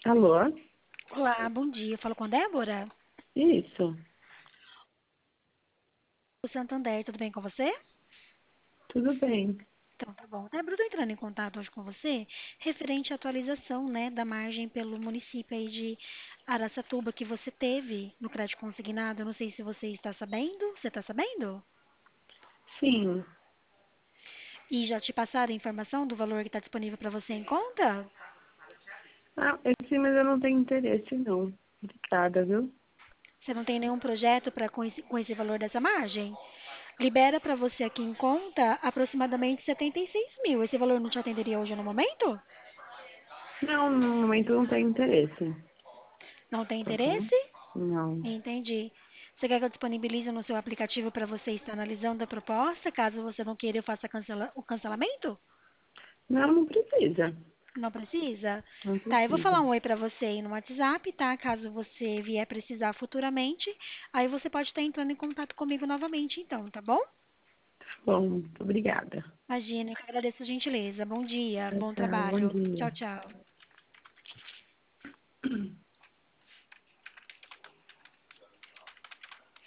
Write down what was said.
Alô? Olá, bom dia. Eu falo com a Débora. Isso, O Santander, tudo bem com você? tudo bem. Então, tá bom. Débora, eu tô entrando em contato hoje com você referente à atualização, né, da margem pelo município aí de Araçatuba que você teve no crédito consignado. Eu não sei se você está sabendo. Você está sabendo? Sim. E já te passaram a informação do valor que está disponível para você em conta? Ah, sim, mas eu não tenho interesse, não. Obrigada, viu? Você não tem nenhum projeto para com esse valor dessa margem? Libera para você aqui em conta aproximadamente 76 mil. Esse valor não te atenderia hoje no momento? Não, no momento não tenho interesse, Não tem tá bom? interesse? Não. Entendi. Você quer que eu disponibilize no seu aplicativo para você estar analisando a proposta? Caso você não queira, eu faça o cancelamento? Não, não precisa. Não precisa? Não Tá, eu vou falar precisa. um oi para você aí no WhatsApp, tá? Caso você vier precisar futuramente, aí você pode estar entrando em contato comigo novamente, então, tá bom? Tá bom, muito obrigada. Imagina, eu que agradeço a gentileza. Bom dia, Tchau, bom tchau. Bom trabalho. dia. Tchau, tchau.